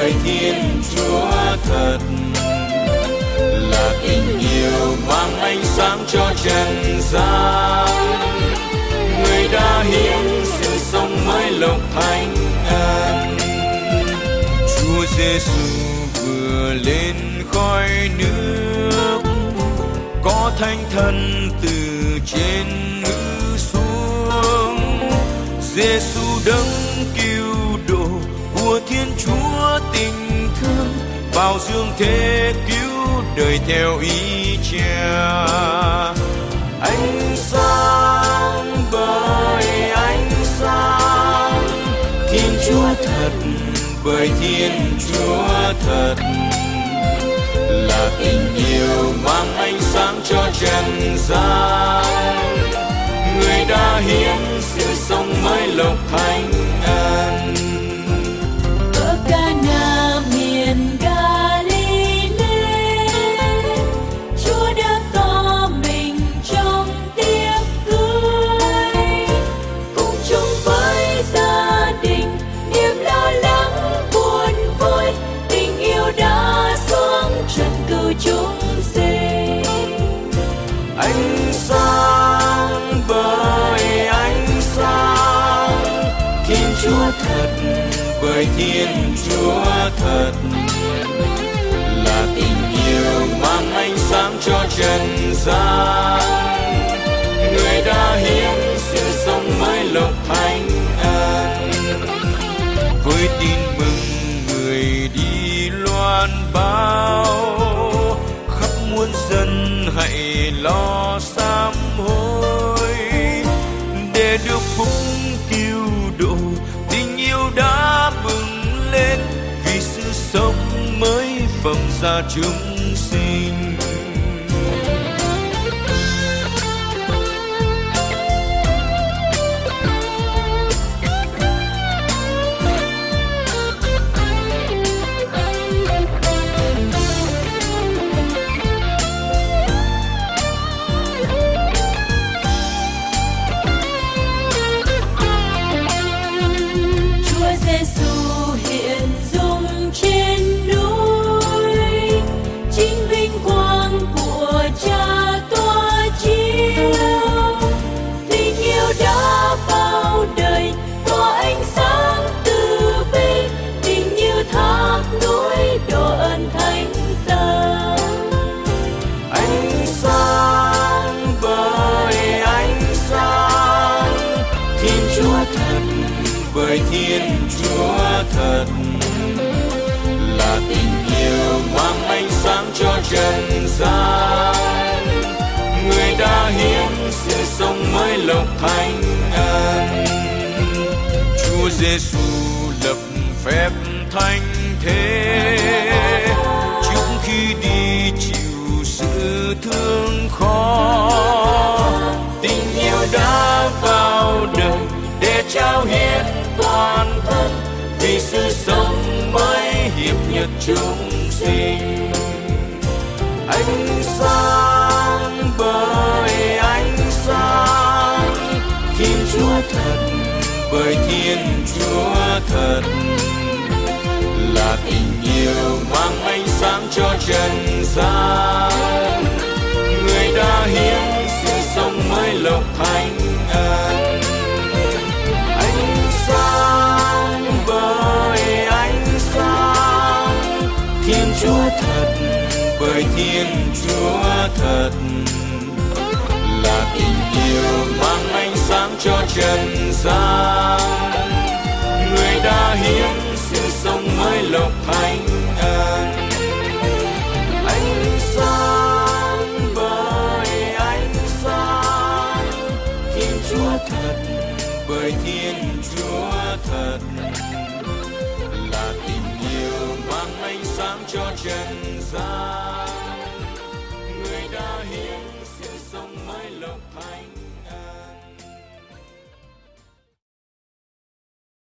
bởi Thiên Chúa thật, là tình yêu mang ánh sáng cho trần gian. Người đã hiến sự sống mới lộc thánh ân. Chúa Giêsu vừa lên khỏi nước, có thánh thần từ trên ngự xuống. Giêsu đấng cứu độ của Thiên Chúa tình thương, vào dương thế cứu đời theo ý Cha. Ánh sáng bởi ánh sáng, Thiên Chúa thật bởi Thiên Chúa thật, là tình yêu mang ánh sáng cho trần gian. Người đã hiến sự sống mới lộc thánh ân. Ở Ca-na miền Ga-li-lê, Chúa đã tỏ mình trong tiệc cưới, cùng chung với gia đình niềm lo lắng buồn vui. Tình yêu đã xuống trần cứu chúng sinh. Ánh sáng bởi ánh sáng, Thiên Chúa thật bởi Thiên Chúa thật, là tình yêu mang ánh sáng cho trần gian. Người đã hiến sự sống mới lộc thánh ân. Với tin mừng người đi loan báo, khắp muôn dân hãy lo sám hối, để được phúc cứu độ. Tình yêu đã bừng lên, vì sự sống mới phẩm ra chúng sinh. Giêsu hiện dung trên núi, chính vinh quang của Cha tỏa chiếu. Tình yêu đã vào đời, tỏa ánh sáng từ bi, tình như thác núi đổ ơn thánh tâm. Ánh sáng bởi ánh sáng, Thiên Chúa thật bởi Thiên Chúa thật, là tình yêu mang ánh sáng cho trần gian. Người đã hiến sự sống mới lộc thánh ân. Chúa Giêsu lập phép thánh thế, trước khi đi chịu sự thương khó. Tình yêu đã vào đời để trao hiến toàn thân, vì sự sống mới hiệp nhất chúng sinh. Ánh sáng bởi ánh sáng, Thiên Chúa thật bởi Thiên Chúa thật, là tình yêu mang ánh sáng cho trần gian. Người đã hiến sự sống mới lộc thánh ân. Ánh sáng bởi ánh sáng, Thiên Chúa thật bởi Thiên Chúa thật, là tình yêu mang ánh sáng cho trần gian. Người đã hiến sự sống mới lộc thánh ân. Ánh sáng bởi ánh sáng, Thiên Chúa thật bởi Thiên Chúa thật, là tình yêu mang ánh sáng cho trần gian. Người đã hiến